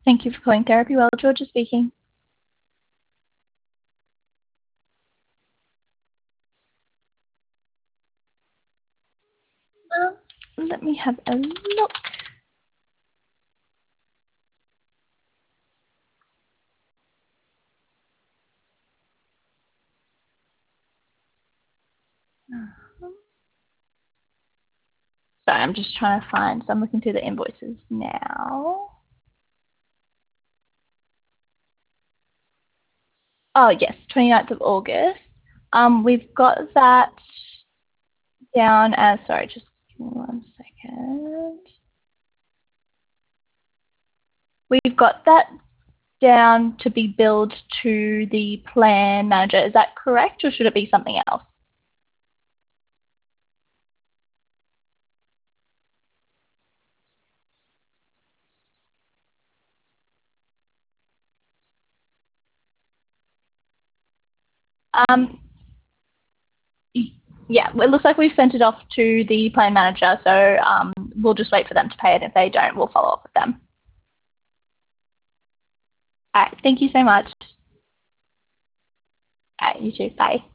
Thank you for calling Therapy Well. Georgia speaking. Let me have a look. Sorry, I'm just trying to find, so I'm looking through the invoices now. Oh, yes, 29th of August. We've got that down as, sorry, just give me 1 second. We've got that down to be billed to the plan manager. Is that correct, or should it be something else? Yeah, it looks like we've sent it off to the plan manager, so we'll just wait for them to pay it. If they don't, we'll follow up with them. All right, thank you so much. All right, you too. Bye.